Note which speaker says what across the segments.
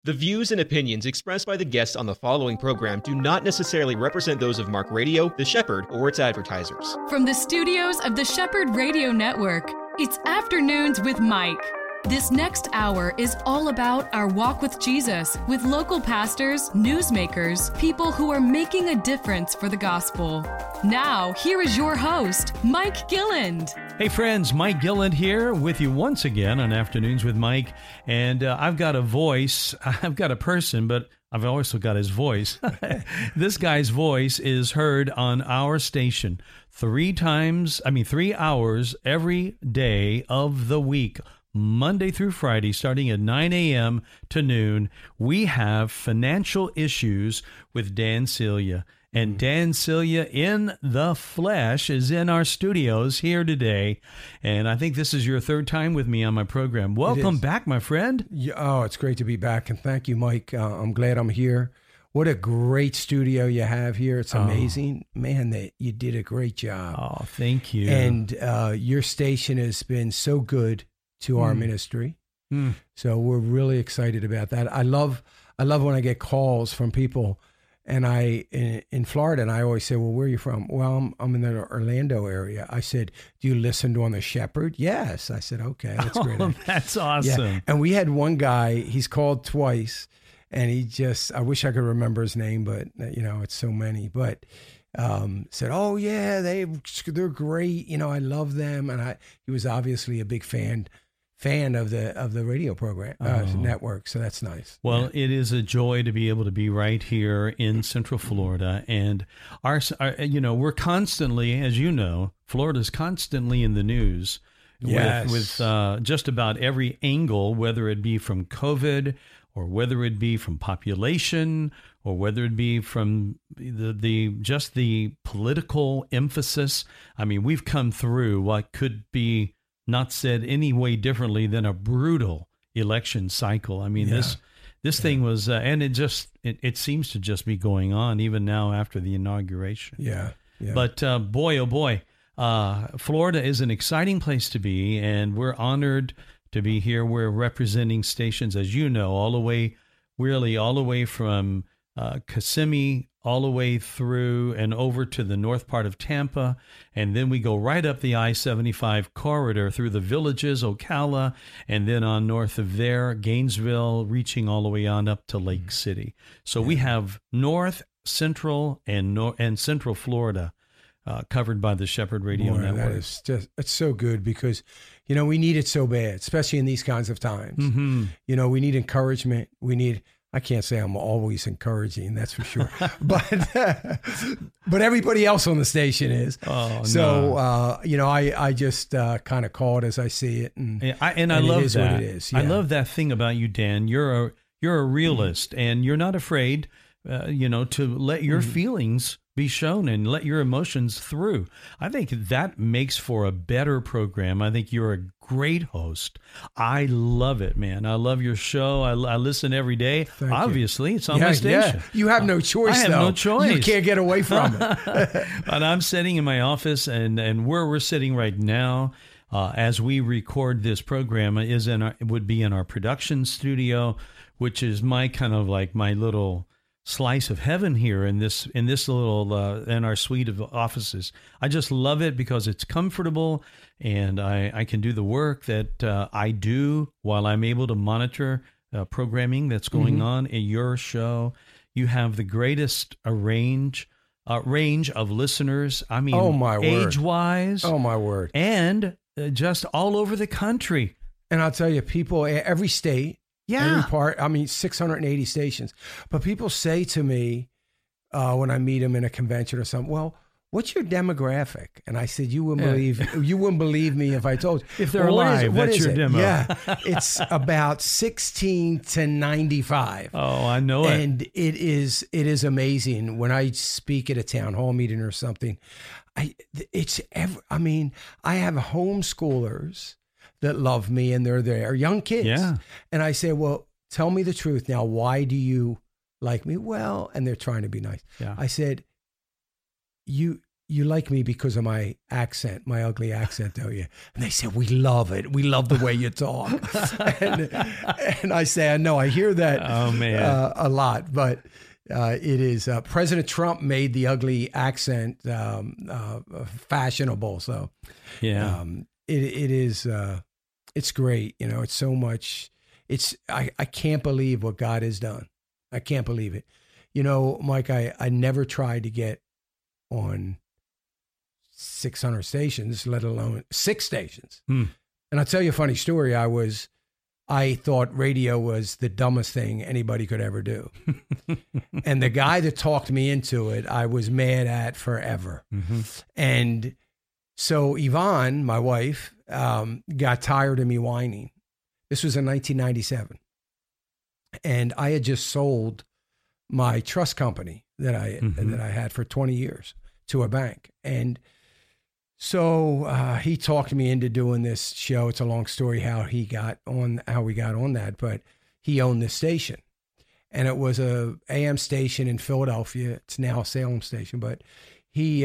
Speaker 1: The views and opinions expressed by the guests on the following program do not necessarily represent those of Mark Radio, The Shepherd, or its advertisers.
Speaker 2: From the studios of the Shepherd Radio Network, it's Afternoons with Mike. This next hour is all about our walk with Jesus, with local pastors, newsmakers, people who are making a difference for the gospel. Now, here is your host, Mike Gilland.
Speaker 3: Hey friends, Mike Gilland here with you once again on Afternoons with Mike. And I've got a voice, I've got a person, but I've also got his voice. This guy's voice is heard on our station 3 hours every day of the week. Monday through Friday, starting at 9 a.m. to noon, we have Financial Issues with Dan Celia. And Dan Celia in the flesh is in our studios here today. And I think this is your third time with me on my program. Welcome back, my friend.
Speaker 4: Oh, it's great to be back. And thank you, Mike. I'm glad I'm here. What a great studio you have here. It's amazing. Man, you did a great job.
Speaker 3: Oh, thank you.
Speaker 4: And your station has been so good to our ministry. So we're really excited about that. I love when I get calls from people, and in Florida, and I always say, well, where are you from? Well, I'm in the Orlando area. I said, do you listen to on the Shepherd? Yes. I said, okay, that's great.
Speaker 3: That's awesome.
Speaker 4: Yeah. And we had one guy, he's called twice, and I wish I could remember his name, but it's so many, but said, oh yeah, they're great. I love them. And he was obviously a big fan of the radio program network, so that's nice.
Speaker 3: Well, It is a joy to be able to be right here in Central Florida, and our we're constantly, as you know, Florida's constantly in the news.
Speaker 4: Yes.
Speaker 3: with just about every angle, whether it be from COVID or whether it be from population or whether it be from the political emphasis. I mean, we've come through what could be not said any way differently than a brutal election cycle. I mean, this thing was, and it seems to just be going on even now after the inauguration.
Speaker 4: Yeah.
Speaker 3: But boy, oh boy, Florida is an exciting place to be, and we're honored to be here. We're representing stations, as you know, all the way from Kissimmee, all the way through and over to the north part of Tampa, and then we go right up the I-75 corridor through the villages, Ocala, and then on north of there, Gainesville, reaching all the way on up to Lake City. So we have North, Central, and Central Florida covered by the Shepherd Radio Network.
Speaker 4: That is it's so good because, we need it so bad, especially in these kinds of times. Mm-hmm. We need encouragement. I can't say I'm always encouraging, that's for sure. but everybody else on the station is.
Speaker 3: Oh,
Speaker 4: so, no. I just kind of call it as I see it. And
Speaker 3: I love that.
Speaker 4: What it is. Yeah.
Speaker 3: I love that thing about you, Dan. You're a realist, and you're not afraid, to let your feelings be shown and let your emotions through. I think that makes for a better program. I think you're a great host. I love it, man. I love your show. I listen every day.
Speaker 4: Thank
Speaker 3: Obviously,
Speaker 4: you.
Speaker 3: It's on my station.
Speaker 4: Yeah. You have no choice,
Speaker 3: I have no choice.
Speaker 4: You can't get away from it.
Speaker 3: And I'm sitting in my office, and where we're sitting right now, as we record this program, would be in our production studio, which is my kind of like my little slice of heaven here in this little in our suite of offices. I just love it because it's comfortable, and I can do the work that I do while I'm able to monitor programming that's going on in your show. You have the greatest range of listeners. I mean,
Speaker 4: oh my word,
Speaker 3: age-wise.
Speaker 4: Oh my word,
Speaker 3: and just all over the country.
Speaker 4: And I'll tell you, people, every state.
Speaker 3: Yeah.
Speaker 4: Every part, 680 stations. But people say to me when I meet them in a convention or something, well, what's your demographic? And I said, you wouldn't believe me if I told you.
Speaker 3: If they're alive, that's your demo.
Speaker 4: Yeah. It's about 16 to 95.
Speaker 3: Oh, I know it.
Speaker 4: And it is amazing. When I speak at a town hall meeting or something, I have homeschoolers that love me, and they're there, young kids.
Speaker 3: Yeah.
Speaker 4: And I say, well, tell me the truth now. Why do you like me? Well, and they're trying to be nice.
Speaker 3: Yeah.
Speaker 4: I said, you you like me because of my accent, my ugly accent, don't you? And they said, we love it. We love the way you talk. and I say, no, I hear that a lot. But it is, President Trump made the ugly accent fashionable. So
Speaker 3: yeah,
Speaker 4: it is, it's great. You know, it's so much. I can't believe what God has done. I can't believe it. You know, Mike, I never tried to get on 600 stations, let alone 6 stations. And I'll tell you a funny story. I thought radio was the dumbest thing anybody could ever do. And the guy that talked me into it, I was mad at forever. And so Yvonne, my wife, got tired of me whining. This was in 1997. And I had just sold my trust company that I had for 20 years to a bank. And so he talked me into doing this show. It's a long story how we got on that, but he owned this station. And it was a AM station in Philadelphia. It's now a Salem station, but he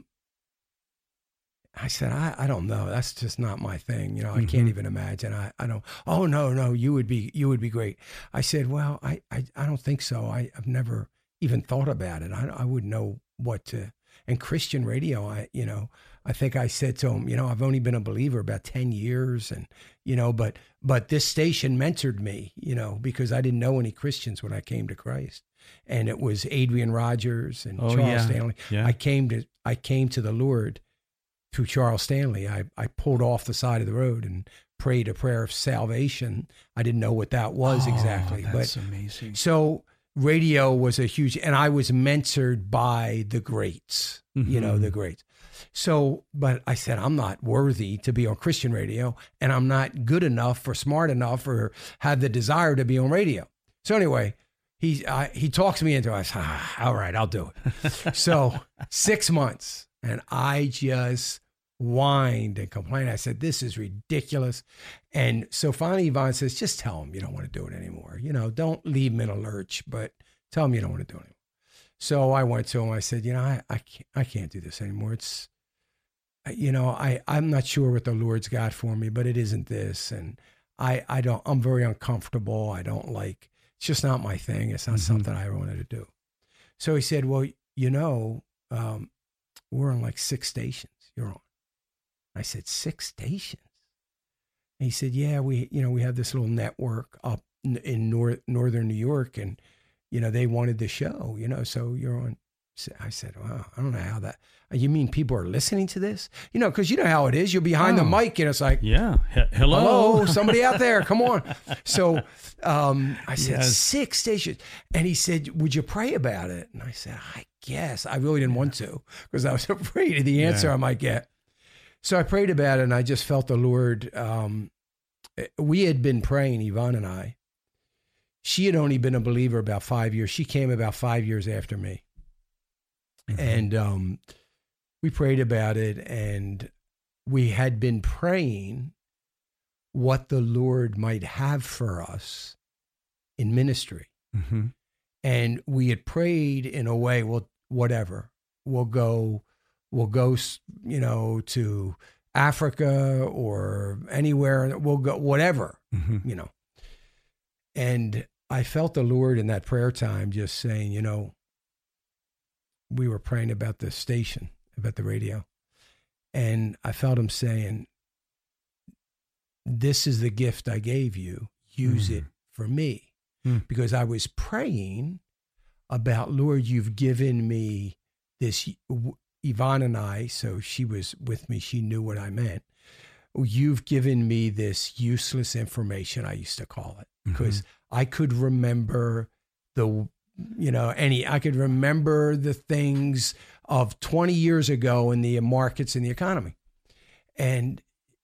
Speaker 4: I said, I don't know. That's just not my thing. You know, I can't even imagine. I don't, oh, no, you would be great. I said, well, I don't think so. I've never even thought about it. I wouldn't know what to, and Christian radio, I think I said to him, I've only been a believer about 10 years and, but this station mentored me, because I didn't know any Christians when I came to Christ. And it was Adrian Rogers and Charles Stanley. Yeah. I came to the Lord through Charles Stanley. I pulled off the side of the road and prayed a prayer of salvation. I didn't know what that was exactly.
Speaker 3: That's amazing.
Speaker 4: So radio was a huge, and I was mentored by the greats, the greats. So, but I said, I'm not worthy to be on Christian radio, and I'm not good enough or smart enough or have the desire to be on radio. So anyway, he talks me into it. I said, all right, I'll do it. So 6 months, and I just whined and complained. I said, this is ridiculous. And so finally Yvonne says, just tell him you don't want to do it anymore. Don't leave him in a lurch, but tell him you don't want to do it anymore. So I went to him. I said, I can't do this anymore. It's, I'm not sure what the Lord's got for me, but it isn't this. And I'm very uncomfortable. I don't like, it's just not my thing. It's not something I wanted to do. So he said, well, we're on like 6 stations you're on. I said, 6 stations? And he said, yeah, we have this little network up in northern New York, and, they wanted the show, so you're on. I said, wow, I don't know how that, you mean people are listening to this? Because you know how it is. You're behind the mic, and it's like,
Speaker 3: yeah, hello,
Speaker 4: somebody out there, come on. So I said, 6 stations. And he said, would you pray about it? And I said, I guess. I really didn't want to, because I was afraid of the answer I might get. So I prayed about it, and I just felt the Lord. We had been praying, Yvonne and I. She had only been a believer about 5 years. She came about 5 years after me. And we prayed about it, and we had been praying what the Lord might have for us in ministry. And we had prayed in a way, well, whatever, we'll go, to Africa or anywhere. We'll go, whatever, And I felt the Lord in that prayer time just saying, we were praying about the station, about the radio. And I felt him saying, this is the gift I gave you. Use it for me. Because I was praying about, Lord, you've given me this, Yvonne and I, so she was with me, she knew what I meant. You've given me this useless information, I used to call it, because I could remember I could remember the things of 20 years ago in the markets and the economy. And,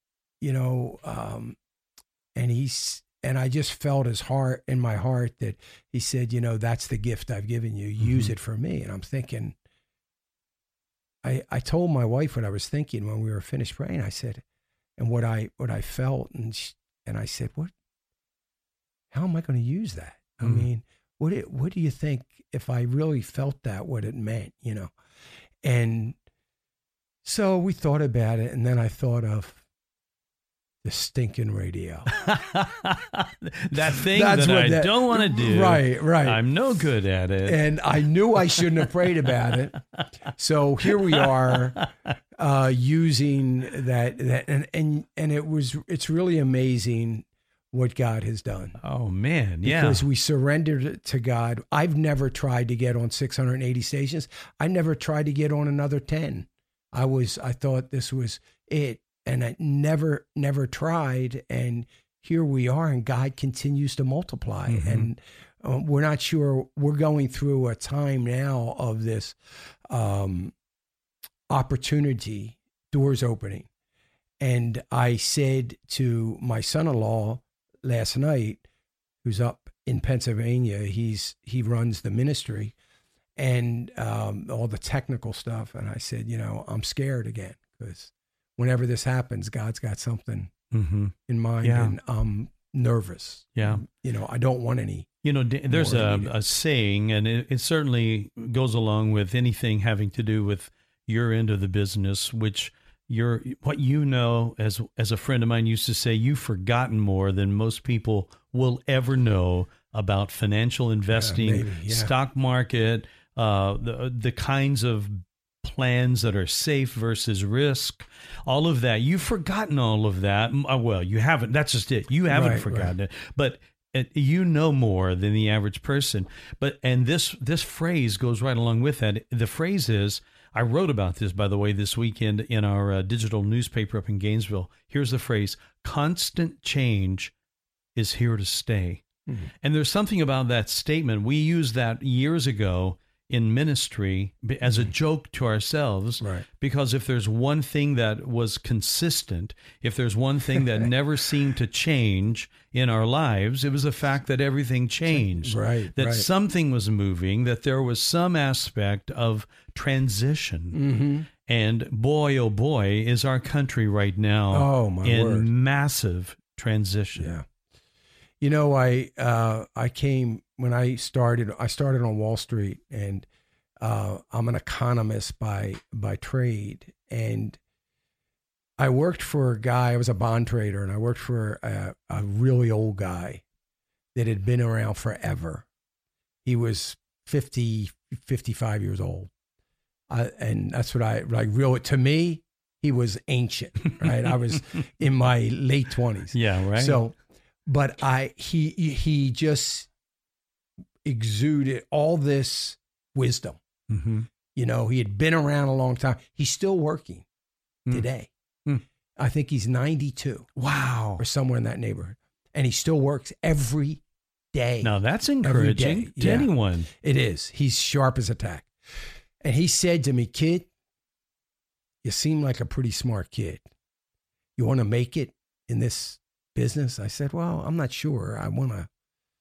Speaker 4: and I just felt his heart in my heart that he said, that's the gift I've given you. Use it for me. And I'm thinking, I told my wife what I was thinking when we were finished praying. I said, and what I felt, and I said, how am I going to use that? I mean, what do you think if I really felt that, what it meant, And So we thought about it, and then I thought of the stinking radio.
Speaker 3: That thing that I don't want to do.
Speaker 4: Right.
Speaker 3: I'm no good at it.
Speaker 4: And I knew I shouldn't have prayed about it. So here we are using that and it's really amazing what God has done.
Speaker 3: Oh man, yeah.
Speaker 4: Because we surrendered it to God. I've never tried to get on 680 stations. I never tried to get on another 10. I thought this was it. And I never tried. And here we are, and God continues to multiply. Mm-hmm. And we're not sure. We're going through a time now of this opportunity, doors opening. And I said to my son-in-law last night, who's up in Pennsylvania, he runs the ministry and all the technical stuff. And I said, I'm scared again, because whenever this happens, God's got something in mind, and I'm nervous.
Speaker 3: Yeah.
Speaker 4: I don't want any.
Speaker 3: There's a saying, and it certainly goes along with anything having to do with your end of the business, which as a friend of mine used to say, you've forgotten more than most people will ever know about financial investing, stock market, the kinds of plans that are safe versus risk, all of that. You've forgotten all of that. Well, you haven't. That's just it. You haven't forgotten it. But you know more than the average person. And this phrase goes right along with that. The phrase is, I wrote about this, by the way, this weekend in our digital newspaper up in Gainesville. Here's the phrase: constant change is here to stay. Mm-hmm. And there's something about that statement. We used that years ago in ministry as a joke to ourselves, because if there's one thing that was consistent, if there's one thing that never seemed to change in our lives, it was the fact that everything changed, that something was moving, that there was some aspect of transition. Mm-hmm. And boy, oh boy, is our country right now in massive transition.
Speaker 4: Yeah. I came when I started on Wall Street, and I'm an economist by trade. And I worked for a guy, I was a bond trader, and I worked for a really old guy that had been around forever. He was 55 years old. And that's what to me, he was ancient, right? I was in my late 20s.
Speaker 3: Yeah, right.
Speaker 4: So, but he just exuded all this wisdom. Mm-hmm. He had been around a long time. He's still working today. Mm. I think he's 92.
Speaker 3: Wow.
Speaker 4: Or somewhere in that neighborhood. And he still works every day.
Speaker 3: Now that's encouraging to anyone.
Speaker 4: It is. He's sharp as a tack. And he said to me, "Kid, you seem like a pretty smart kid. You want to make it in this business?" I said, "Well, I'm not sure. I want to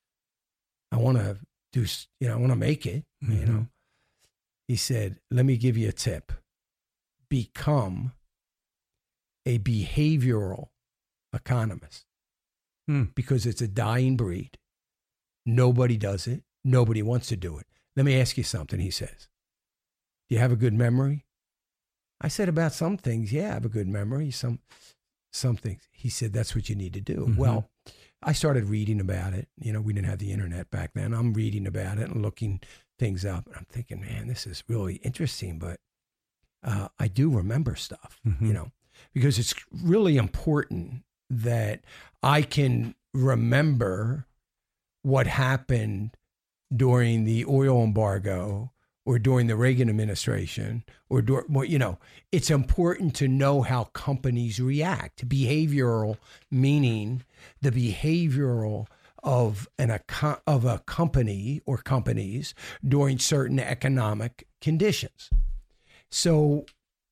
Speaker 4: do, I want to make it, mm-hmm. He said, "Let me give you a tip. Become a behavioral economist, because it's a dying breed. Nobody does it. Nobody wants to do it. Let me ask you something," he says. "Do you have a good memory?" I said, "About some things, yeah, I have a good memory. Some things." He said, "That's what you need to do." Mm-hmm. Well, I started reading about it. We didn't have the internet back then. I'm reading about it and looking things up. And I'm thinking, man, this is really interesting. But I do remember stuff, mm-hmm. Because it's really important that I can remember what happened during the oil embargo, or during the Reagan administration, or it's important to know how companies react. Behavioral, meaning the behavioral of a company or companies during certain economic conditions. So,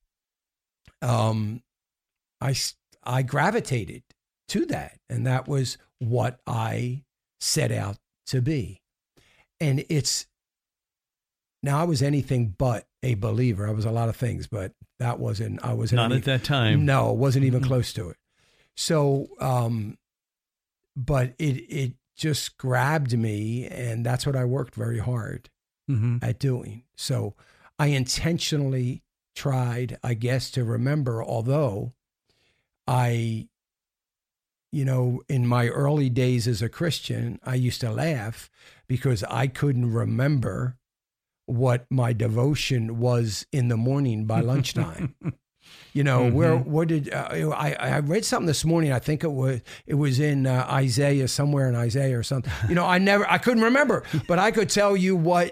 Speaker 4: I gravitated to that, and that was what I set out to be. And now I was anything but a believer. I was a lot of things, but I wasn't
Speaker 3: not at that time.
Speaker 4: No, it wasn't even close to it. So, but it just grabbed me, and that's what I worked very hard at doing. So I intentionally tried, I guess, to remember, although in my early days as a Christian, I used to laugh because I couldn't remember what my devotion was in the morning by lunchtime. I read something this morning. I think it was in Isaiah, somewhere in Isaiah or something. I couldn't remember, but I could tell you what,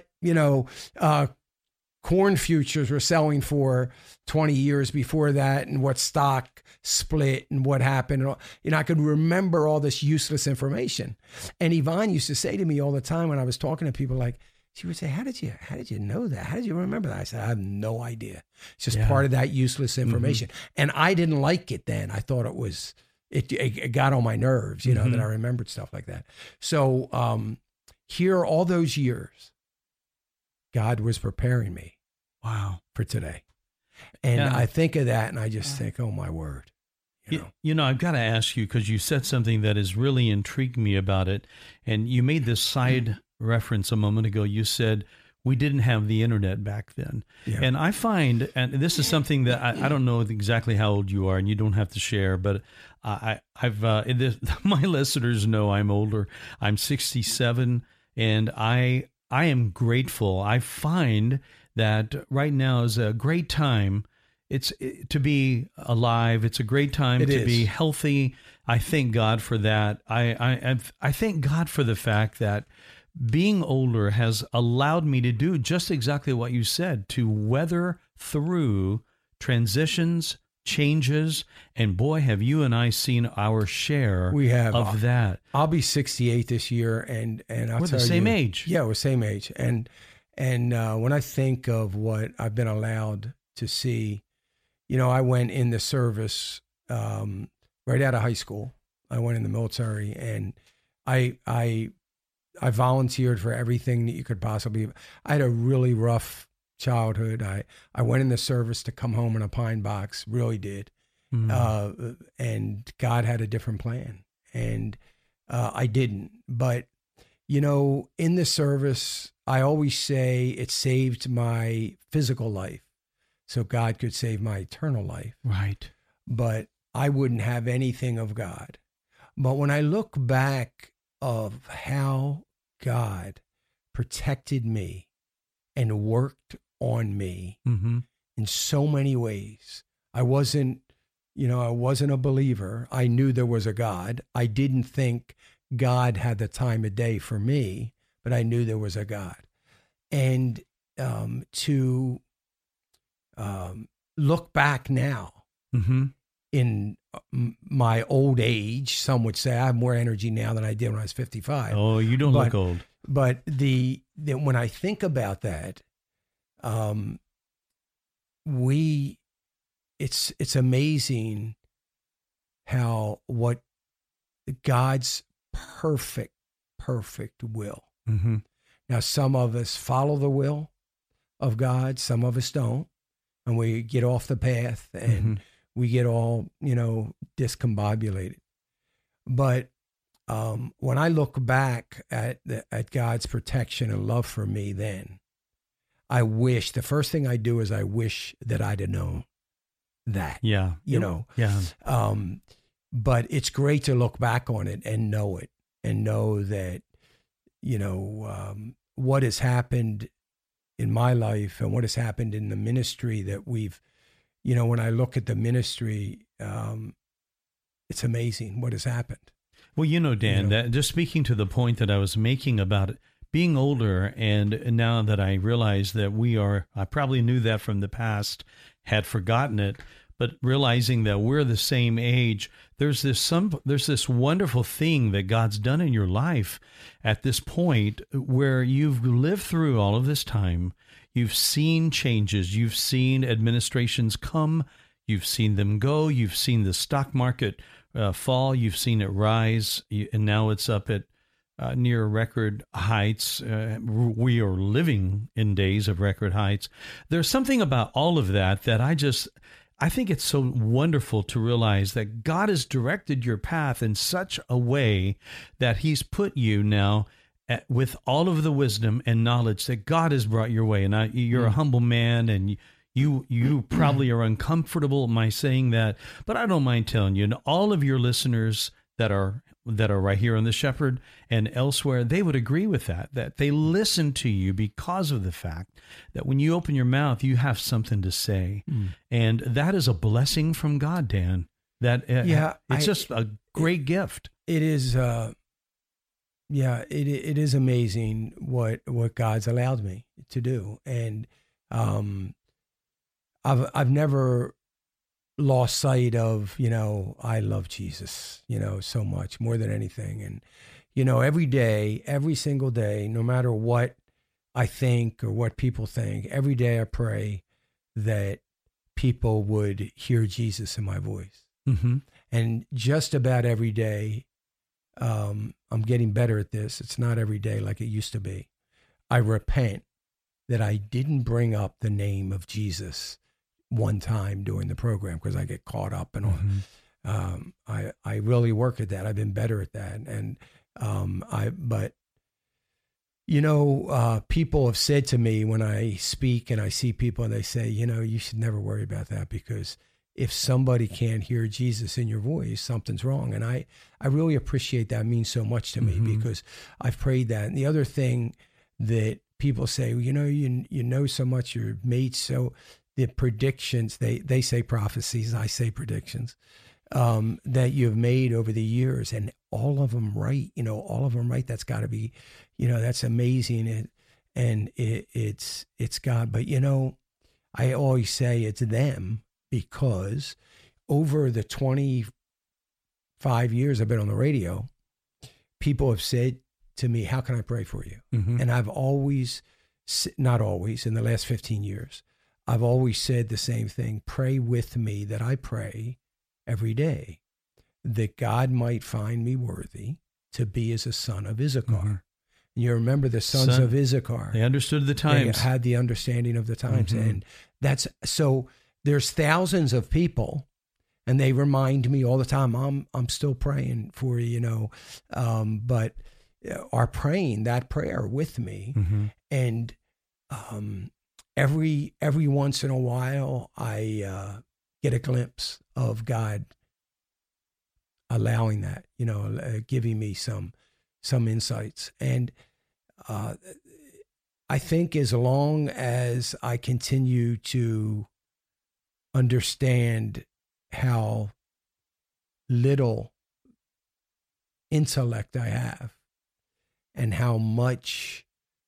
Speaker 4: corn futures were selling for 20 years before that, and what stock split and what happened. I could remember all this useless information. And Yvonne used to say to me all the time when I was talking to people, like, she would say, how did you know that? How did you remember that? I said, I have no idea. It's just part of that useless information. And I didn't like it then. I thought it got on my nerves, that I remembered stuff like that. So here, all those years, God was preparing me.
Speaker 3: Wow.
Speaker 4: For today. And I think of that and I just think, oh my word.
Speaker 3: I've got to ask you, because you said something that has really intrigued me about it. And you made this side reference a moment ago. You said we didn't have the internet back then. Yeah. And I find, and this is something that I don't know exactly how old you are and you don't have to share, but my listeners know I'm older. I'm 67 and I am grateful. I find that right now is a great time. It's to be alive. It's a great time to be healthy. I thank God for that. I thank God for the fact that being older has allowed me to do just exactly what you said, to weather through transitions, changes, and boy, have you and I seen our share of that.
Speaker 4: I'll be 68 this year, and I'll
Speaker 3: we're the same age.
Speaker 4: Yeah, we're same age. And when I think of what I've been allowed to see, I went in the service right out of high school. I went in the military, and I volunteered for everything that you could possibly. I had a really rough childhood. I went in the service to come home in a pine box, really did. And God had a different plan, and I didn't. But, in the service, I always say it saved my physical life so God could save my eternal life.
Speaker 3: Right.
Speaker 4: But I wouldn't have anything of God. But when I look back of how God protected me and worked on me in so many ways, I wasn't a believer. I knew there was a God. I didn't think God had the time of day for me, but I knew there was a God. And to look back now in my old age, some would say I have more energy now than I did when I was 55.
Speaker 3: Oh, you don't look old.
Speaker 4: But when I think about that, it's amazing how what God's perfect will. Now, some of us follow the will of God, some of us don't, and we get off the path and we get all, discombobulated. But when I look back at God's protection and love for me then, the first thing I do is I wish that I'd have known that.
Speaker 3: Yeah.
Speaker 4: But it's great to look back on it and know that, what has happened in my life and what has happened in the ministry that we've, when I look at the ministry, it's amazing what has happened.
Speaker 3: Well, Dan, that just speaking to the point that I was making about it, being older, and now that I realize that I probably knew that from the past, had forgotten it, but realizing that we're the same age, there's this wonderful thing that God's done in your life at this point where you've lived through all of this time. You've seen changes. You've seen administrations come. You've seen them go. You've seen the stock market fall. You've seen it rise, and now it's up at near record heights. We are living in days of record heights. There's something about all of that I think it's so wonderful to realize that God has directed your path in such a way that He's put you now with all of the wisdom and knowledge that God has brought your way. And you're a humble man, and You probably are uncomfortable my saying that, but I don't mind telling you, and all of your listeners that are right here on The Shepherd and elsewhere, they would agree with that they listen to you because of the fact that when you open your mouth, you have something to say. And that is a blessing from God, Dan. It's just a great gift.
Speaker 4: It is, it is amazing what God's allowed me to do. And I've never lost sight of, I love Jesus, so much, more than anything. And, every day, every single day, no matter what I think or what people think, every day I pray that people would hear Jesus in my voice.
Speaker 3: Mm-hmm.
Speaker 4: And just about every day, I'm getting better at this. It's not every day like it used to be. I repent that I didn't bring up the name of Jesus one time during the program because I get caught up and all. I really work at that. I've been better at that. And people have said to me when I speak and I see people and they say, you should never worry about that because if somebody can't hear Jesus in your voice, something's wrong. And I really appreciate that. It means so much to me because I've prayed that. And the other thing that people say, you know so much, you're made so. The predictions, they say prophecies, I say predictions, that you've made over the years, and all of them right, all of them right. That's got to be, that's amazing. It's God. But, I always say it's them because over the 25 years I've been on the radio, people have said to me, how can I pray for you? And I've always, not always, in the last 15 years, I've always said the same thing. Pray with me that I pray every day that God might find me worthy to be as a son of Issachar. And you remember the sons of Issachar.
Speaker 3: They understood the times.
Speaker 4: They had the understanding of the times. And that's, so there's thousands of people and they remind me all the time, I'm still praying for you, but are praying that prayer with me. And, Every once in a while, I get a glimpse of God allowing that, giving me some insights. And I think as long as I continue to understand how little intellect I have and how much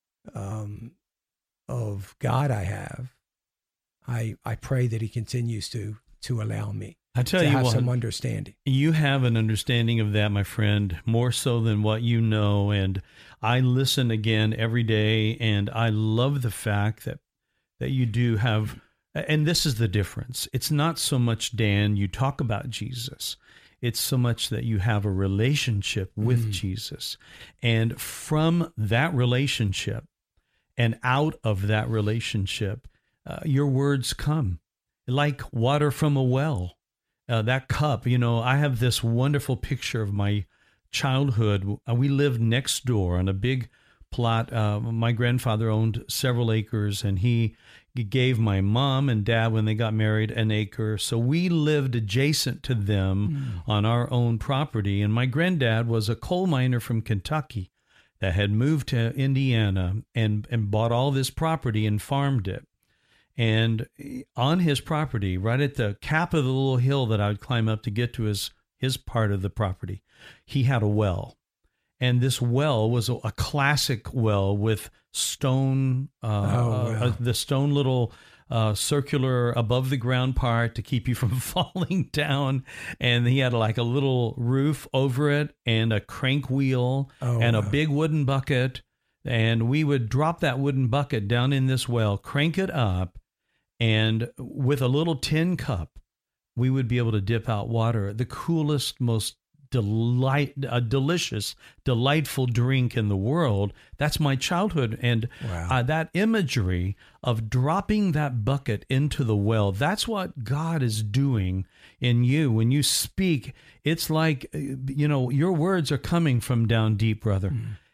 Speaker 4: of God I have, I pray that he continues to allow me to have some understanding.
Speaker 3: You have an understanding of that, my friend, more so than what you know. And I listen again every day, and I love the fact that you do have, and this is the difference. It's not so much, Dan, you talk about Jesus. It's so much that you have a relationship with Jesus. And from that relationship, and out of that relationship, your words come like water from a well. That cup, I have this wonderful picture of my childhood. We lived next door on a big plot. My grandfather owned several acres, and he gave my mom and dad, when they got married, an acre. So we lived adjacent to them on our own property. And my granddad was a coal miner from Kentucky that had moved to Indiana and bought all this property and farmed it. And on his property, right at the cap of the little hill that I would climb up to get to his part of the property, he had a well. And this well was a classic well with stone, the stone little circular above the ground part to keep you from falling down. And he had like a little roof over it and a crank wheel and a big wooden bucket. And we would drop that wooden bucket down in this well, crank it up, and with a little tin cup, we would be able to dip out water, the coolest, most delicious, delightful drink in the world. That's my childhood. And that imagery of dropping that bucket into the well, that's what God is doing in you. When you speak, it's like, your words are coming from down deep, brother.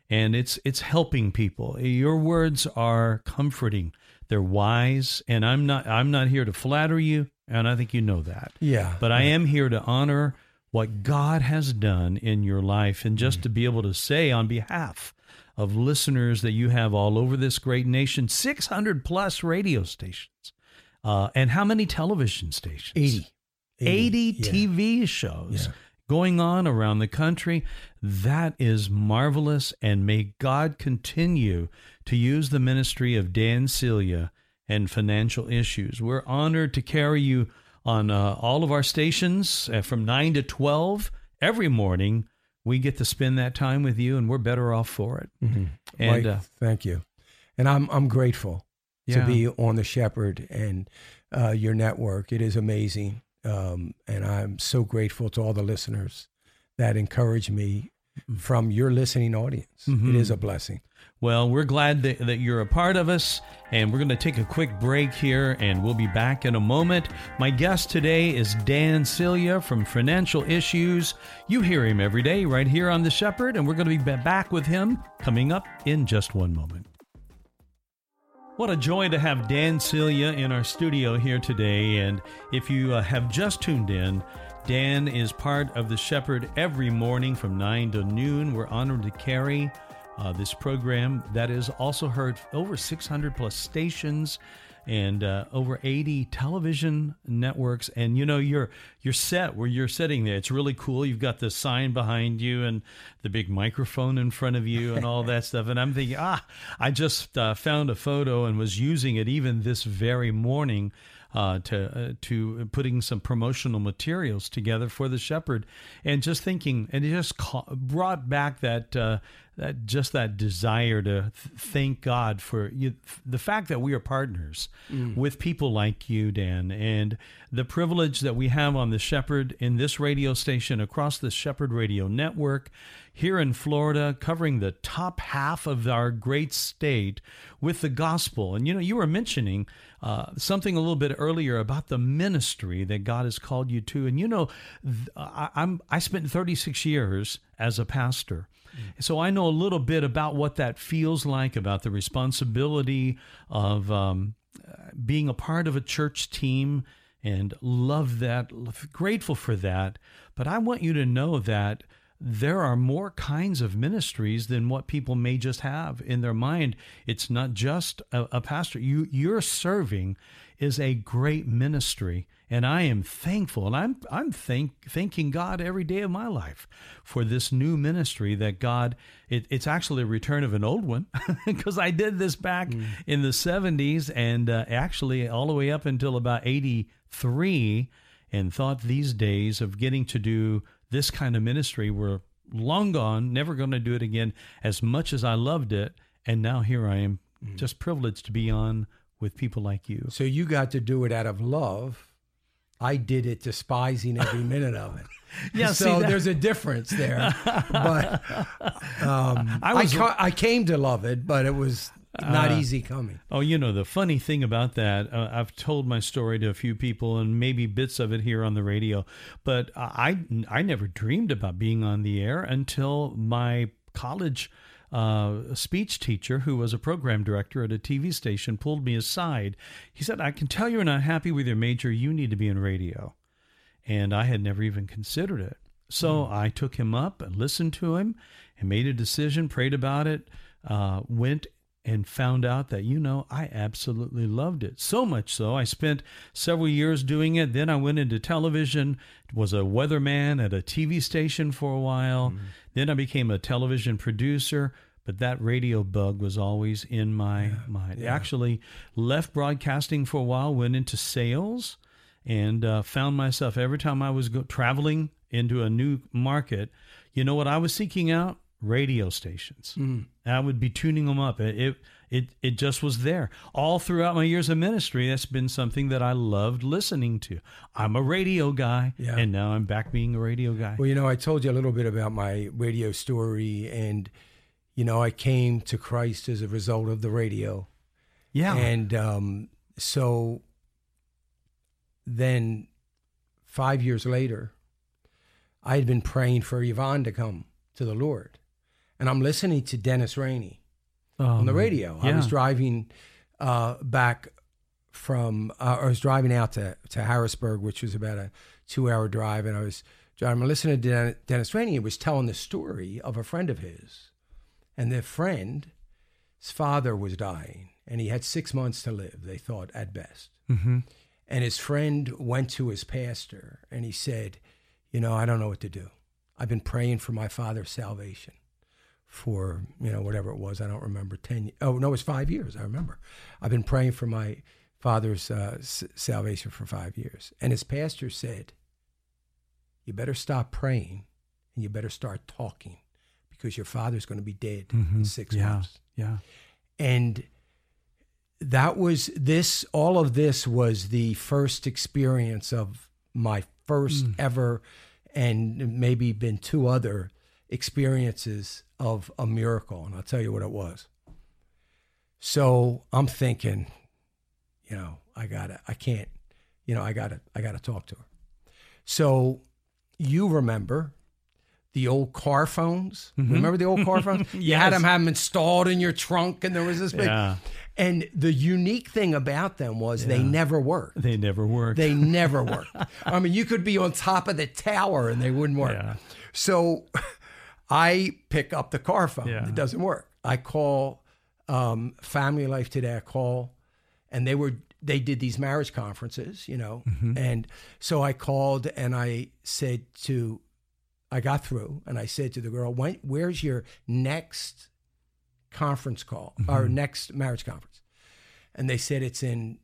Speaker 3: and it's helping people. Your words are comforting. They're wise, and I'm not here to flatter you, and I think you know that.
Speaker 4: Yeah.
Speaker 3: But I am here to honor what God has done in your life, and just to be able to say on behalf of listeners that you have all over this great nation, 600 plus radio stations, and how many television stations? 80 TV shows going on around the country. That is marvelous, and may God continue to use the ministry of Dan Celia and Financial Issues. We're honored to carry you on all of our stations from 9 to 12 every morning. We get to spend that time with you, and we're better off for it.
Speaker 4: Mm-hmm.
Speaker 3: And
Speaker 4: Mike, thank you. And I'm grateful to be on the Shepherd and your network. It is amazing. And I'm so grateful to all the listeners that encourage me from your listening audience.
Speaker 3: Mm-hmm.
Speaker 4: It is a blessing.
Speaker 3: Well, we're glad that you're a part of us, and we're going to take a quick break here, and we'll be back in a moment. My guest today is Dan Celia from Financial Issues. You hear him every day right here on The Shepherd, and we're going to be back with him coming up in just one moment. What a joy to have Dan Celia in our studio here today, and if you have just tuned in, Dan is part of The Shepherd every morning from 9 to noon. We're honored to carry this program that is also heard over 600 plus stations and over 80 television networks. And you know, your set where you're sitting there, it's really cool. You've got the sign behind you and the big microphone in front of you and all that stuff. And I'm thinking, I just found a photo and was using it even this very morning to putting some promotional materials together for the Shepherd, and just thinking, and it just brought back that desire to thank God for the fact that we are partners with people like you, Dan, and the privilege that we have on the Shepherd in this radio station across the Shepherd Radio Network here in Florida, covering the top half of our great state with the gospel. And you were mentioning something a little bit earlier about the ministry that God has called you to. And I spent 36 years as a pastor. So I know a little bit about what that feels like, about the responsibility of being a part of a church team, and love that, grateful for that. But I want you to know that there are more kinds of ministries than what people may just have in their mind. It's not just a pastor. You're serving is a great ministry, and I am thankful, and I'm thanking God every day of my life for this new ministry that God. It's actually a return of an old one, because I did this back in the 70s, and actually all the way up until about 83, and thought these days of getting to do this kind of ministry were long gone, never going to do it again, as much as I loved it. And now here I am, just privileged to be on with people like you.
Speaker 4: So you got to do it out of love. I did it despising every minute of it.
Speaker 3: Yeah,
Speaker 4: so there's a difference there. But I came to love it, but it was not easy coming.
Speaker 3: Oh, the funny thing about that, I've told my story to a few people, and maybe bits of it here on the radio, but I never dreamed about being on the air until my college speech teacher, who was a program director at a TV station, pulled me aside. He said, "I can tell you're not happy with your major. You need to be in radio." And I had never even considered it. So I took him up and listened to him and made a decision, prayed about it, went and found out that, I absolutely loved it. So much so, I spent several years doing it. Then I went into television, was a weatherman at a TV station for a while. Then I became a television producer, but that radio bug was always in my mind. I actually left broadcasting for a while, went into sales, and found myself every time I was traveling into a new market, you know what I was seeking out? Radio stations. I would be tuning them up. It just was there. All throughout my years of ministry, that's been something that I loved listening to. I'm a radio guy, and now I'm back being a radio guy.
Speaker 4: Well, I told you a little bit about my radio story, and, I came to Christ as a result of the radio. Yeah. And so then 5 years later, I had been praying for Yvonne to come to the Lord. and I'm listening to Dennis Rainey on the radio.
Speaker 3: Yeah.
Speaker 4: I was driving back from, I was driving out to Harrisburg, which was about a 2-hour drive, and I was driving, listening to Dennis Rainey. He was telling the story of a friend of his, and the friend's father was dying, and he had 6 months to live, they thought, at best.
Speaker 3: Mm-hmm.
Speaker 4: And his friend went to his pastor, and he said, I don't know what to do. I've been praying for my father's salvation for, whatever it was. I don't remember, it was 5 years. I remember. I've been praying for my father's salvation for 5 years. And his pastor said, you better stop praying and you better start talking because your father's going to be dead in 6 months.
Speaker 3: Yeah.
Speaker 4: And that was all of this was the first experience of my first ever, and maybe been 2 other experiences of a miracle. And I'll tell you what it was. So I'm thinking, I gotta talk to her. So you remember the old car phones? Remember the old car phones? You had them have them installed in your trunk, and there was this big.
Speaker 3: Yeah.
Speaker 4: And the unique thing about them was they never worked.
Speaker 3: They never worked.
Speaker 4: They never worked. I mean, you could be on top of the tower and they wouldn't work.
Speaker 3: Yeah.
Speaker 4: So I pick up the car phone.
Speaker 3: Yeah.
Speaker 4: It doesn't work. I call Family Life Today. I call, and they did these marriage conferences, And so I called and I got through and I said to the girl, where's your next conference call, our next marriage conference? And they said it's in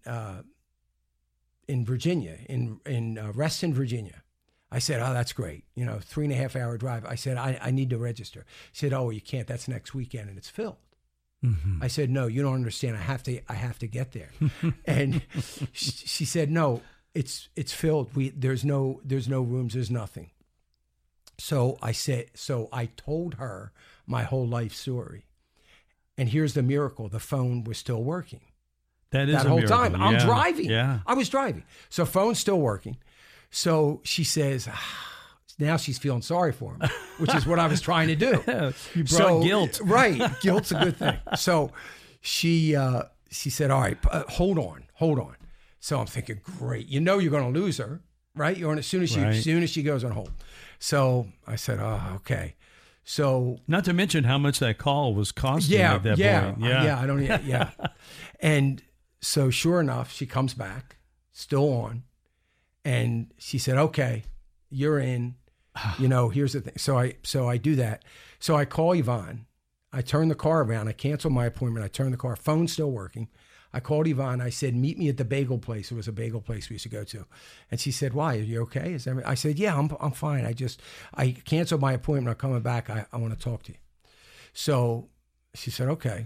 Speaker 4: Virginia, in Reston, Virginia. I said, oh, that's great. 3.5 hour drive. I said, I need to register. She said, oh, you can't. That's next weekend and it's filled. I said, no, you don't understand. I have to get there. And she said, no, it's filled. There's no rooms. There's nothing. So I told her my whole life story. And here's the miracle. The phone was still working.
Speaker 3: That
Speaker 4: whole
Speaker 3: miracle.
Speaker 4: time. I'm driving.
Speaker 3: Yeah.
Speaker 4: I was driving. So phone's still working. So she says, now she's feeling sorry for him, which is what I was trying to do.
Speaker 3: You brought guilt.
Speaker 4: Right. Guilt's a good thing. So she said, all right, hold on. So I'm thinking, great. You're going to lose her, right? As soon as she goes on hold. So I said, oh, okay. So
Speaker 3: not to mention how much that call was costing at that point.
Speaker 4: Yeah. And so sure enough, she comes back, still on, and she said, okay, you're in, here's the thing. So I do that. So I call Yvonne. I turn the car around. I cancel my appointment. I turn the car. Phone's still working. I called Yvonne. I said, meet me at the bagel place. It was a bagel place we used to go to. And she said, why? Are you okay? I said, yeah, I'm fine. I canceled my appointment. I'm coming back. I want to talk to you. So she said, okay.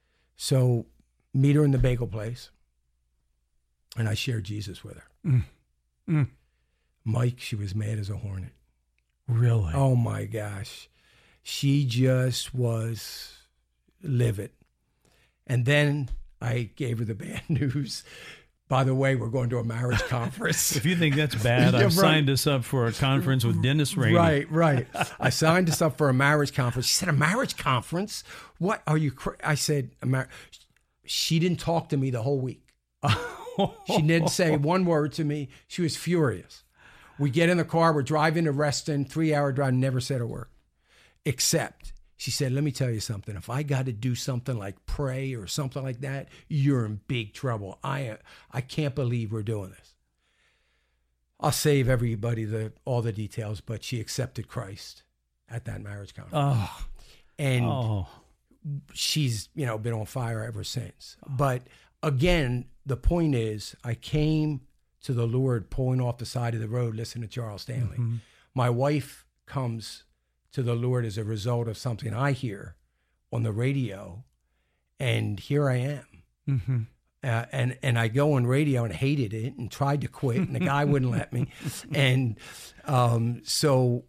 Speaker 4: So meet her in the bagel place. And I shared Jesus with her. Mike, she was mad as a hornet.
Speaker 3: Really?
Speaker 4: Oh my gosh. She just was livid. And then I gave her the bad news. By the way, we're going to a marriage conference.
Speaker 3: If you think that's bad, I've signed us up for a conference with Dennis Rainey.
Speaker 4: Right. I signed us up for a marriage conference. She said, a marriage conference? What are you? I said, she didn't talk to me the whole week. She didn't say one word to me. She was furious. We get in the car. We're driving to Reston, 3-hour drive, never said a word. Except she said, let me tell you something. If I got to do something like pray or something like that, you're in big trouble. I can't believe we're doing this. I'll save everybody all the details, but she accepted Christ at that marriage conference. And she's, been on fire ever since. But again, the point is, I came to the Lord pulling off the side of the road, listening to Charles Stanley. My wife comes to the Lord as a result of something I hear on the radio, and here I am. And I go on radio and hated it and tried to quit, and the guy wouldn't let me. And so,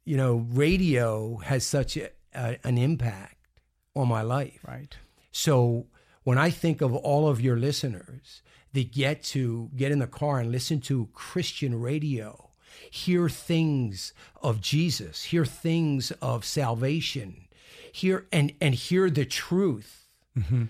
Speaker 4: radio has such an impact on my life.
Speaker 3: Right.
Speaker 4: So when I think of all of your listeners that get in the car and listen to Christian radio, hear things of Jesus, hear things of salvation, hear the truth.
Speaker 3: Mm-hmm.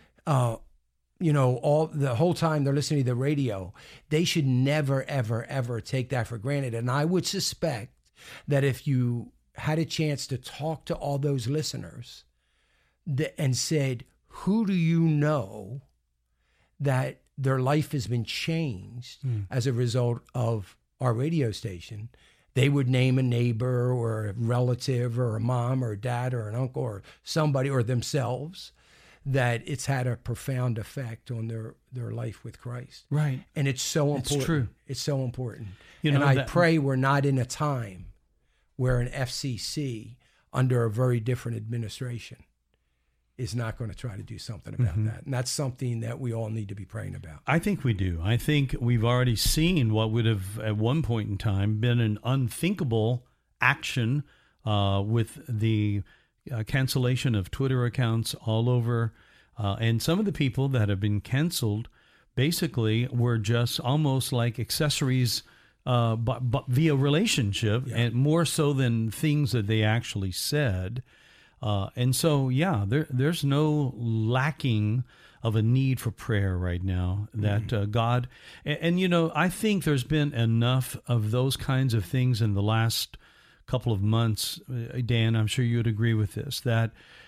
Speaker 4: All the whole time they're listening to the radio, they should never, ever, ever take that for granted. And I would suspect that if you had a chance to talk to all those listeners and said, who do you know that their life has been changed as a result of our radio station, they would name a neighbor or a relative or a mom or a dad or an uncle or somebody or themselves that it's had a profound effect on their life with Christ.
Speaker 3: Right.
Speaker 4: And it's so important.
Speaker 3: It's true.
Speaker 4: It's so important.
Speaker 3: And
Speaker 4: I pray we're not in a time where an FCC under a very different administration is not going to try to do something about that. And that's something that we all need to be praying about.
Speaker 3: I think we do. I think we've already seen what would have at one point in time been an unthinkable action with the cancellation of Twitter accounts all over. And some of the people that have been canceled basically were just almost like accessories but via relationship, and more so than things that they actually said. And so, there's no lacking of a need for prayer right now that God, and I think there's been enough of those kinds of things in the last couple of months, Dan, I'm sure you would agree with this, that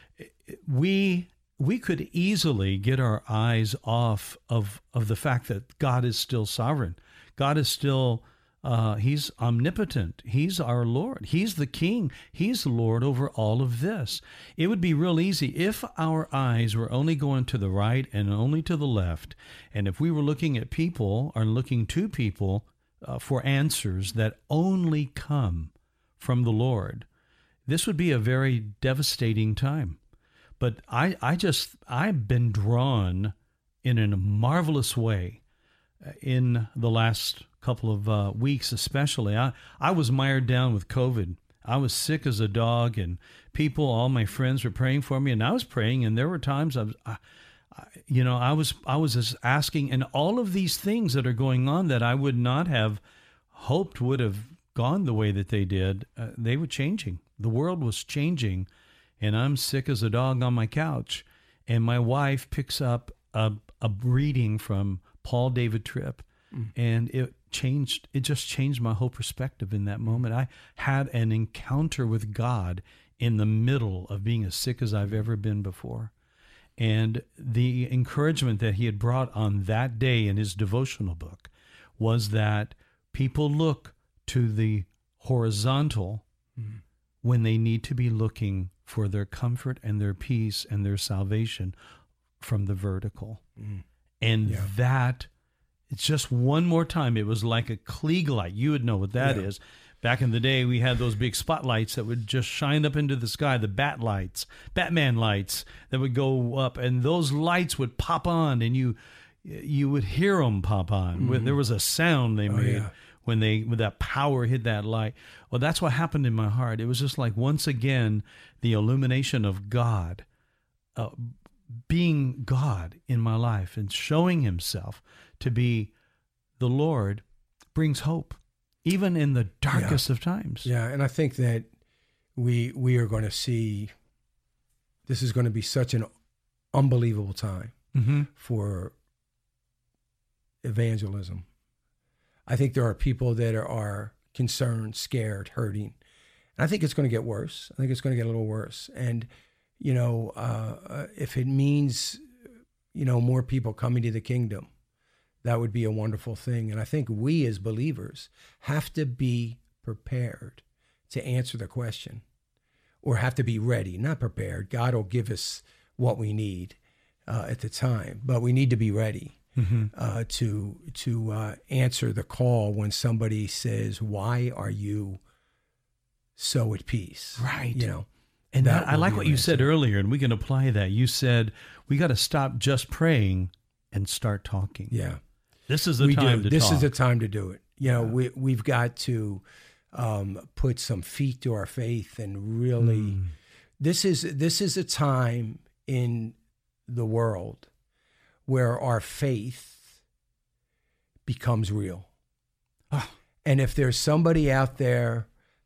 Speaker 3: we could easily get our eyes off of the fact that God is still sovereign. God is still He's omnipotent. He's our Lord. He's the King. He's the Lord over all of this. It would be real easy if our eyes were only going to the right and only to the left, and if we were looking at people or looking to people for answers that only come from the Lord. This would be a very devastating time. But I've been drawn in a marvelous way in the last couple of weeks, especially. I was mired down with COVID. I was sick as a dog, and all my friends were praying for me, and I was praying, and there were times I was just asking, and all of these things that are going on that I would not have hoped would have gone the way that they did, they were changing. The world was changing, and I'm sick as a dog on my couch, and my wife picks up a reading from Paul David Tripp, and it just changed my whole perspective in that moment. I had an encounter with God in the middle of being as sick as I've ever been before. And the encouragement that he had brought on that day in his devotional book was that people look to the horizontal when they need to be looking for their comfort and their peace and their salvation from the vertical. And that, it's just one more time, it was like a Klieg light. You would know what that is. Back in the day, we had those big spotlights that would just shine up into the sky, the Batman lights that would go up, and those lights would pop on, and you would hear them pop on. There was a sound they made when that power hit that light. Well, that's what happened in my heart. It was just like, once again, the illumination of God, being God in my life and showing himself to be the Lord, brings hope, even in the darkest of times. Yeah,
Speaker 4: and I think that we are going to see, this is going to be such an unbelievable time for evangelism. I think there are people that are concerned, scared, hurting. And I think it's going to get worse. I think it's going to get a little worse. And, if it means, more people coming to the kingdom, that would be a wonderful thing. And I think we as believers have to be prepared to answer the question, or have to be ready, not prepared. God will give us what we need at the time, but we need to be ready to answer the call when somebody says, "Why are you so at peace?"
Speaker 3: Right. And I like what you said earlier, and we can apply that. You said we got to stop just praying and start talking.
Speaker 4: Yeah.
Speaker 3: This is the time to talk.
Speaker 4: This is the time to do it. We've got to put some feet to our faith and really, this is a time in the world where our faith becomes real. And if there's somebody out there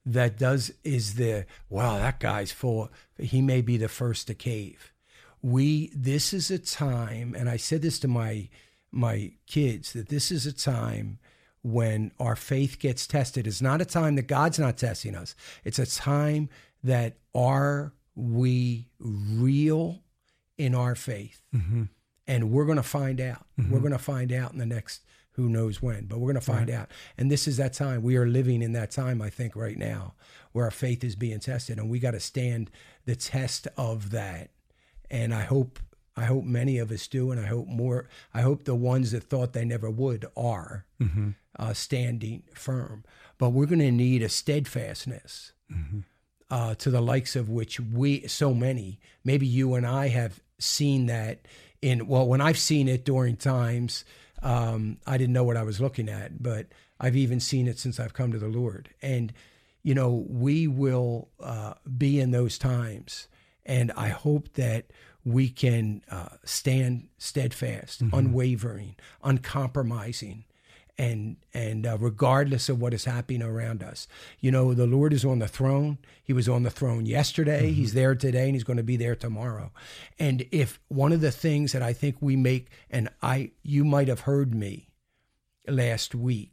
Speaker 4: that is wow, that guy's full. He may be the first to cave. This is a time, and I said this to my kids, that this is a time when our faith gets tested. It's not a time that God's not testing us. It's a time that are we real in our faith? Mm-hmm. And we're going to find out. Mm-hmm. We're going to find out in the next who knows when, but we're going to find out. And this is that time. We are living in that time, I think, right now, where our faith is being tested, and we got to stand the test of that. And I hope many of us do, and I hope the ones that thought they never would are standing firm. But we're going to need a steadfastness to the likes of which so many, maybe you and I have seen that when I've seen it during times, I didn't know what I was looking at, but I've even seen it since I've come to the Lord. And, we will be in those times. And I hope that we can stand steadfast, unwavering, uncompromising, and regardless of what is happening around us. The Lord is on the throne. He was on the throne yesterday. He's there today, and he's going to be there tomorrow. And if one of the things that I think we make, and you might have heard me last week,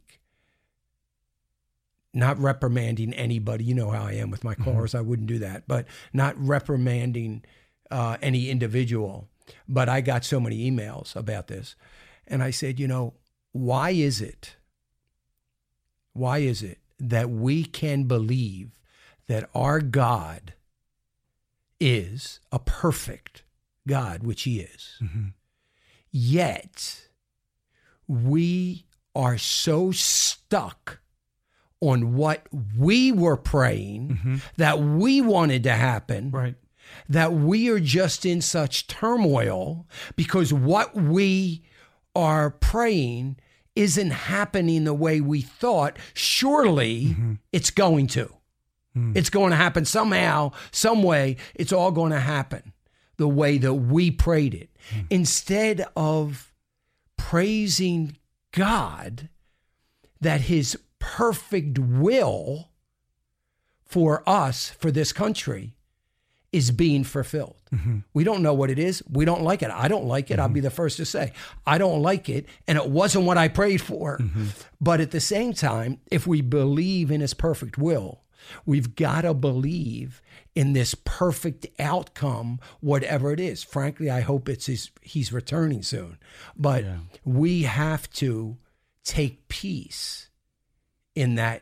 Speaker 4: not reprimanding anybody. You know how I am with my callers. I wouldn't do that. But not reprimanding any individual. But I got so many emails about this. And I said, why is it that we can believe that our God is a perfect God, which he is, yet we are so stuck on what we were praying that we wanted to happen, right? That we are just in such turmoil because what we are praying isn't happening the way we thought. Surely it's going to. It's going to happen somehow, some way. It's all going to happen the way that we prayed it. Instead of praising God that his perfect will for us, for this country, is being fulfilled. We don't know what it is. We don't like it. I don't like it. I'll be the first to say, I don't like it. And it wasn't what I prayed for. But at the same time, if we believe in his perfect will, we've got to believe in this perfect outcome, whatever it is. Frankly, I hope he's returning soon. But we have to take peace in that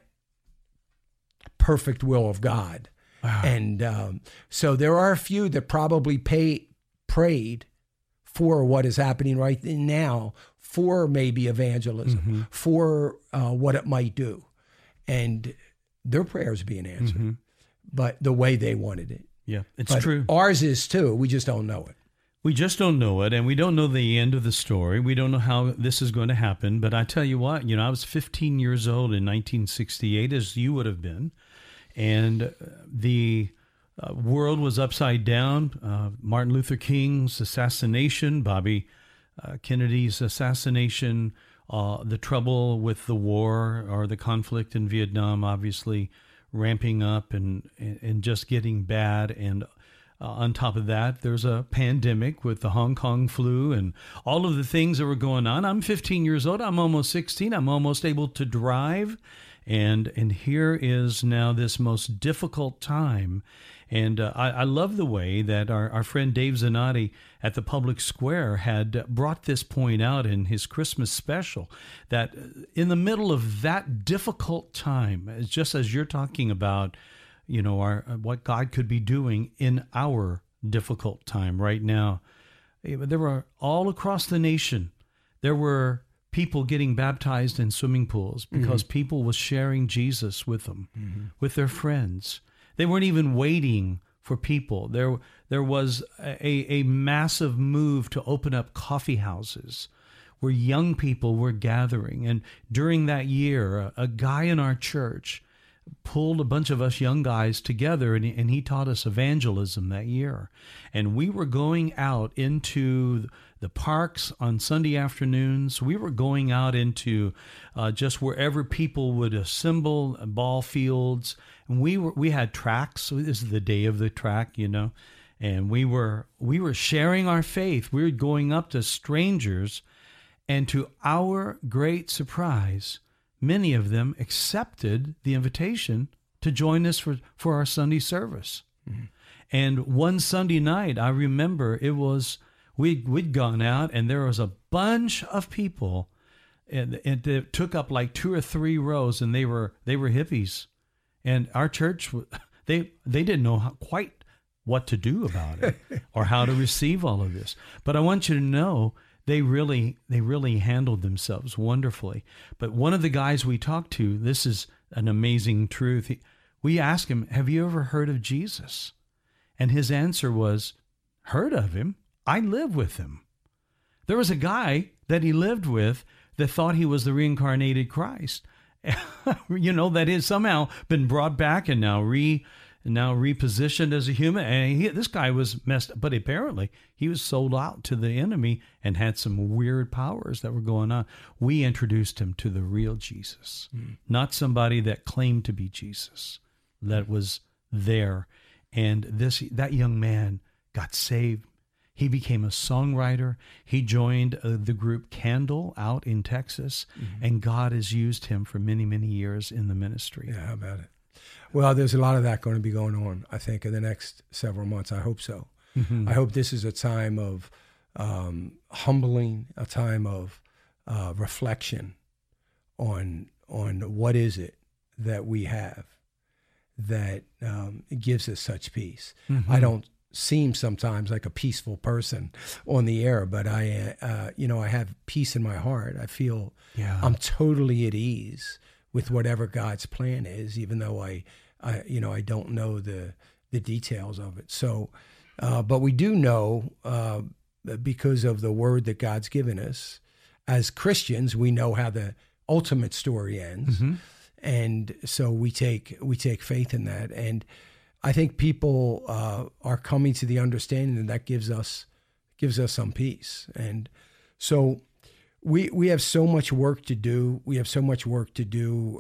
Speaker 4: perfect will of God. Wow. And so there are a few that probably prayed for what is happening right now, for maybe evangelism, for what it might do. And their prayers being answered, but the way they wanted it.
Speaker 3: Yeah, it's true.
Speaker 4: Ours is too. We just don't know it.
Speaker 3: We just don't know it, and we don't know the end of the story. We don't know how this is going to happen. But I tell you what, I was 15 years old in 1968, as you would have been. And the world was upside down. Martin Luther King's assassination, Bobby Kennedy's assassination, the trouble with the war or the conflict in Vietnam, obviously ramping up and just getting bad. And on top of that, there's a pandemic with the Hong Kong flu and all of the things that were going on. I'm 15 years old. I'm almost 16. I'm almost able to drive. And here is now this most difficult time. And I love the way that our friend Dave Zanotti at the Public Square had brought this point out in his Christmas special, that in the middle of that difficult time, just as you're talking about, what God could be doing in our difficult time right now, there were all across the nation, there were people getting baptized in swimming pools because people was sharing Jesus with them, with their friends. They weren't even waiting for people. There was a massive move to open up coffee houses where young people were gathering. And during that year, a guy in our church pulled a bunch of us young guys together, and he taught us evangelism that year. And we were going out into the parks on Sunday afternoons. We were going out into just wherever people would assemble, ball fields. And we had tracks. So this is the day of the track, and we were sharing our faith. We were going up to strangers, and to our great surprise, many of them accepted the invitation to join us for our Sunday service. Mm-hmm. And one Sunday night, I remember we'd gone out, and there was a bunch of people, and it took up like 2 or 3 rows, and they were hippies. And our church, they didn't know quite what to do about it or how to receive all of this. But I want you to know, they really handled themselves wonderfully. But one of the guys we talked to, this is an amazing truth. We asked him, "Have you ever heard of Jesus?" And his answer was, "Heard of him? I live with him." There was a guy that he lived with that thought he was the reincarnated Christ, that has somehow been brought back and now repositioned as a human. And this guy was messed up, but apparently he was sold out to the enemy and had some weird powers that were going on. We introduced him to the real Jesus, not somebody that claimed to be Jesus, that was there. And that young man got saved. He became a songwriter. He joined the group Candle out in Texas, and God has used him for many, many years in the ministry.
Speaker 4: Yeah, how about it? Well, there's a lot of that going to be going on, I think, in the next several months. I hope so. Mm-hmm. I hope this is a time of humbling, a time of reflection on what is it that we have that gives us such peace. Mm-hmm. I don't seem sometimes like a peaceful person on the air, but I have peace in my heart. I feel I'm totally at ease with whatever God's plan is, even though I don't know the details of it. So, but we do know because of the word that God's given us as Christians, we know how the ultimate story ends, and so we take faith in that. And I think people are coming to the understanding that gives us some peace. And so we have so much work to do. We have so much work to do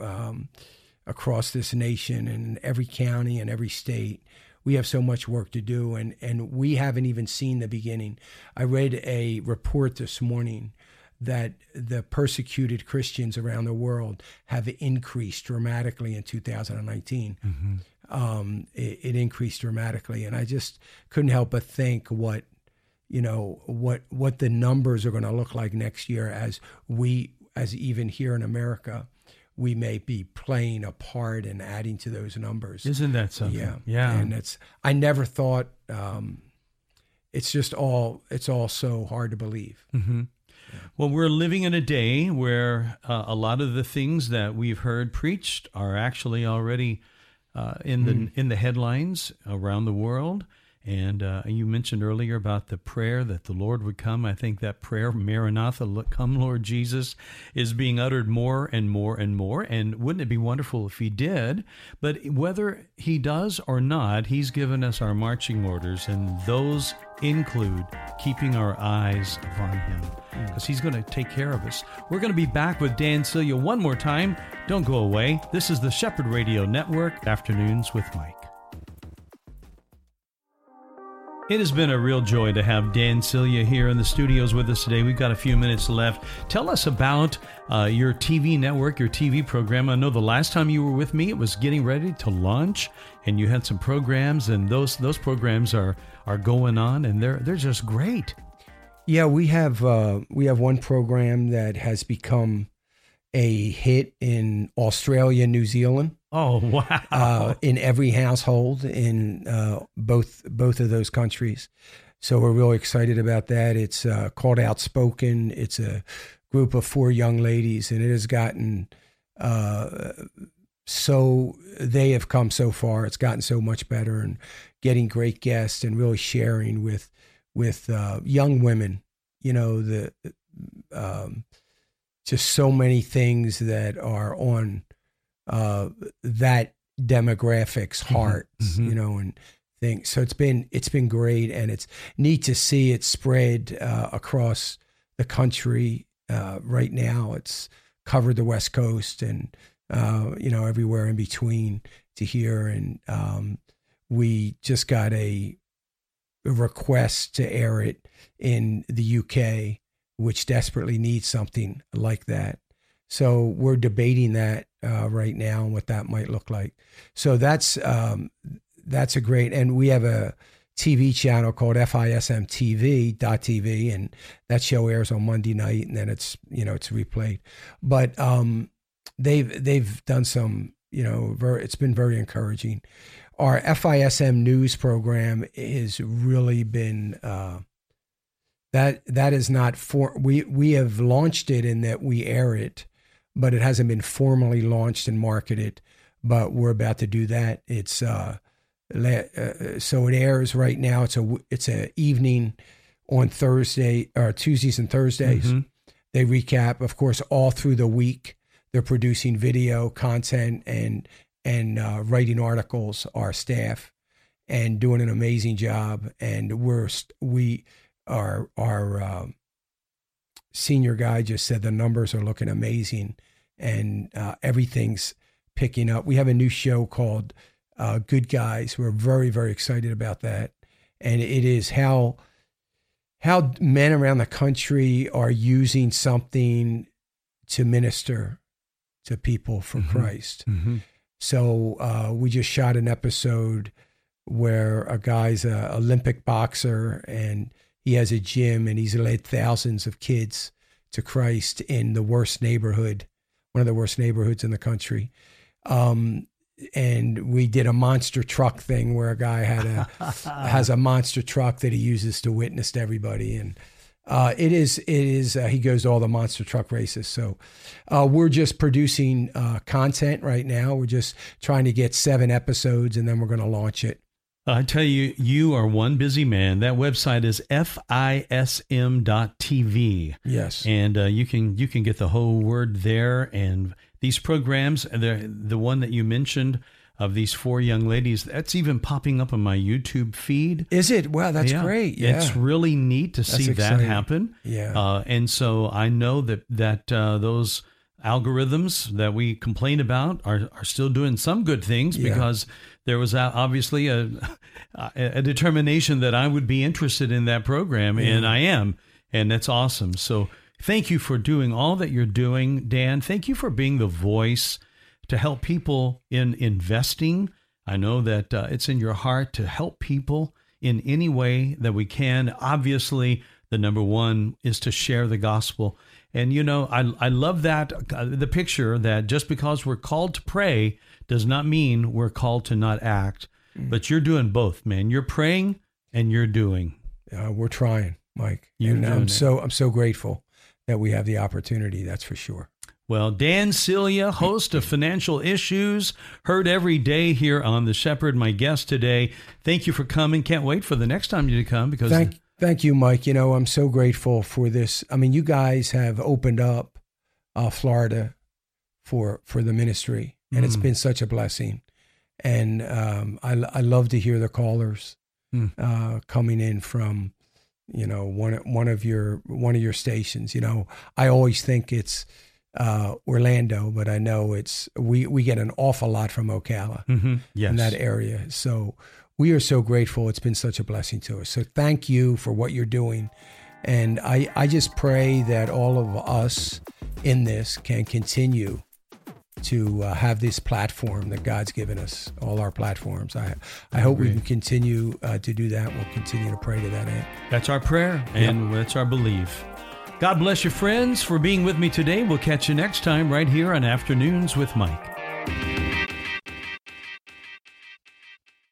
Speaker 4: across this nation and every county and every state. We have so much work to do, and we haven't even seen the beginning. I read a report this morning that the persecuted Christians around the world have increased dramatically in 2019. Mm-hmm. It increased dramatically, and I just couldn't help but think what the numbers are going to look like next year as even here in America, we may be playing a part and adding to those numbers.
Speaker 3: Isn't that something? Yeah.
Speaker 4: And I never thought, it's all so hard to believe.
Speaker 3: Mm-hmm. Yeah. Well, we're living in a day where a lot of the things that we've heard preached are actually already in the headlines around the world. And you mentioned earlier about the prayer that the Lord would come. I think that prayer, Maranatha, come Lord Jesus, is being uttered more and more and more. And wouldn't it be wonderful if he did? But whether he does or not, he's given us our marching orders, and those include keeping our eyes upon him, because he's going to take care of us. We're going to be back with Dan Celia one more time. Don't go away. This is the Shepherd Radio Network, Afternoons with Mike. It has been a real joy to have Dan Celia here in the studios with us today. We've got a few minutes left. Tell us about your TV network, your TV program. I know the last time you were with me, it was getting ready to launch, and you had some programs, and those programs are going on, and they're just great.
Speaker 4: Yeah, we have one program that has become a hit in Australia, New Zealand.
Speaker 3: Oh, wow.
Speaker 4: In every household in both of those countries. So we're really excited about that. It's called Outspoken. It's a group of 4 young ladies, and it has gotten so they have come so far. It's gotten so much better, and getting great guests and really sharing with young women, just so many things that are on that demographic's heart, and things. So it's been great, and it's neat to see it spread across the country. Right now, it's covered the West Coast and everywhere in between to here. And we just got a request to air it in the UK, which desperately needs something like that. So we're debating that right now and what that might look like. So that's a great, and we have a TV channel called FISMTV.tv, and that show airs on Monday night, and then it's replayed. But they've done some, it's been very encouraging. Our FISM news program has really been that is not we have launched it in that we air it, but it hasn't been formally launched and marketed. But we're about to do that. It's so it airs right now. It's a evening on Thursday or Tuesdays and Thursdays. They recap, of course, all through the week. They're producing video content and writing articles. Our staff and doing an amazing job. And our senior guy just said the numbers are looking amazing, and everything's picking up. We have a new show called Good Guys. We're very, very excited about that. And it is how men around the country are using something to minister to people for Christ. So we just shot an episode where a guy's an Olympic boxer, and he has a gym, and he's led thousands of kids to Christ in the worst neighborhood, one of the worst neighborhoods in the country. And we did a monster truck thing where a guy has a monster truck that he uses to witness to everybody. And it is he goes to all the monster truck races. So we're just producing content right now. We're just trying to get 7 episodes, and then we're going to launch it.
Speaker 3: I tell you, you are one busy man. That website is FISM.tv.
Speaker 4: Yes.
Speaker 3: And you can get the whole word there. And these programs, the one that you mentioned of these 4 young ladies, that's even popping up on my YouTube feed.
Speaker 4: Is it? Wow, that's great. Yeah.
Speaker 3: It's really neat to see that happen.
Speaker 4: Yeah.
Speaker 3: And so I know that those algorithms that we complain about are still doing some good things, because there was obviously a determination that I would be interested in that program, and I am, and that's awesome. So thank you for doing all that you're doing, Dan. Thank you for being the voice to help people in investing. I know that it's in your heart to help people in any way that we can. Obviously, the number one is to share the gospel. And, I love that, the picture that just because we're called to pray does not mean we're called to not act. But you're doing both, man. You're praying and you're doing.
Speaker 4: We're trying, Mike. I'm so grateful that we have the opportunity. That's for sure.
Speaker 3: Well, Dan Celia, host of Financial Issues, heard every day here on The Shepherd, my guest today. Thank you for coming. Can't wait for the next time you to come, because
Speaker 4: Thank you, Mike. I'm so grateful for this. I mean, you guys have opened up Florida for the ministry, and it's been such a blessing. And I love to hear the callers coming in from one of your stations. I always think it's Orlando, but I know we get an awful lot from Ocala in that area. So we are so grateful. It's been such a blessing to us. So thank you for what you're doing. And I just pray that all of us in this can continue to have this platform that God's given us, all our platforms. I hope we can continue to do that. We'll continue to pray to that end.
Speaker 3: That's our prayer, and that's our belief. God bless you, friends, for being with me today. We'll catch you next time right here on Afternoons with Mike.